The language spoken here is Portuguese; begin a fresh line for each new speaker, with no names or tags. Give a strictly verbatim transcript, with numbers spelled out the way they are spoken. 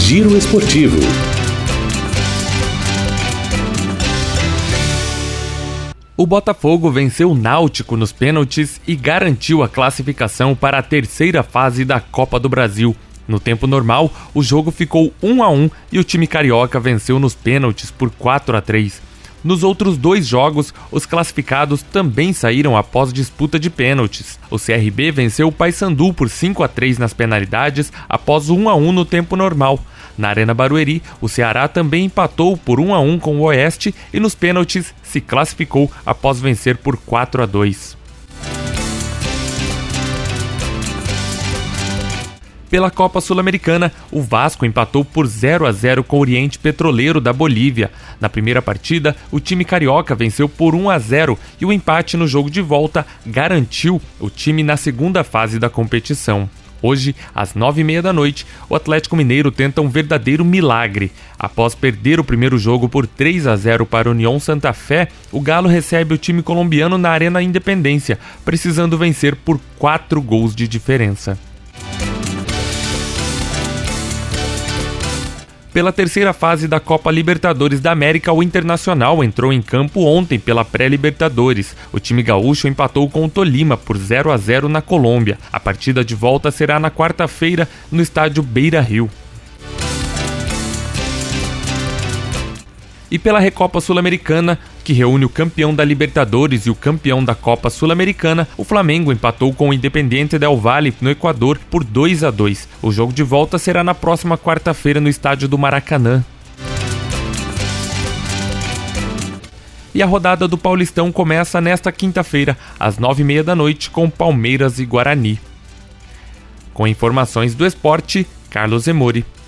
Giro Esportivo.
O Botafogo venceu o Náutico nos pênaltis e garantiu a classificação para a terceira fase da Copa do Brasil. No tempo normal, o jogo ficou um a um e o time carioca venceu nos pênaltis por quatro a três. Nos outros dois jogos, os classificados também saíram após disputa de pênaltis. O C R B venceu o Paysandu por cinco a três nas penalidades após um a um no tempo normal. Na Arena Barueri, o Ceará também empatou por um a um com o Oeste e nos pênaltis se classificou após vencer por quatro a dois. Pela Copa Sul-Americana, o Vasco empatou por zero a zero com o Oriente Petroleiro da Bolívia. Na primeira partida, o time carioca venceu por um a zero e o empate no jogo de volta garantiu o time na segunda fase da competição. Hoje, às nove e meia da noite, o Atlético Mineiro tenta um verdadeiro milagre. Após perder o primeiro jogo por três a zero para o União Santa Fé, o Galo recebe o time colombiano na Arena Independência, precisando vencer por quatro gols de diferença. Pela terceira fase da Copa Libertadores da América, o Internacional entrou em campo ontem pela pré-Libertadores. O time gaúcho empatou com o Tolima por zero a zero na Colômbia. A partida de volta será na quarta-feira no estádio Beira-Rio. E pela Recopa Sul-Americana, que reúne o campeão da Libertadores e o campeão da Copa Sul-Americana, o Flamengo empatou com o Independiente del Valle no Equador por dois a dois. O jogo de volta será na próxima quarta-feira no estádio do Maracanã. E a rodada do Paulistão começa nesta quinta-feira, às nove e meia da noite, com Palmeiras e Guarani. Com informações do esporte, Carlos Zemori.